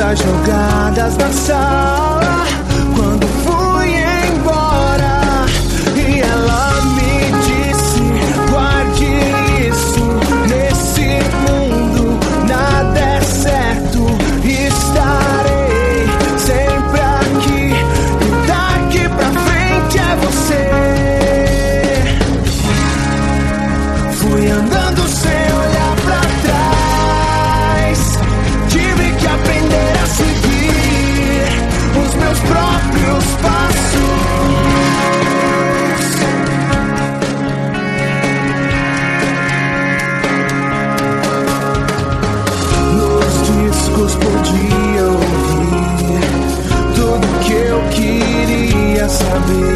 cartas jogadas na sala quando fui embora. E ela me disse: guarde isso, nesse mundo nada é certo. Estarei sempre aqui e daqui pra frente é você. Fui andando sem olhar pra trás, tive que aprender a seguir os meus próprios passos. Nos discos podia ouvir tudo que eu queria saber.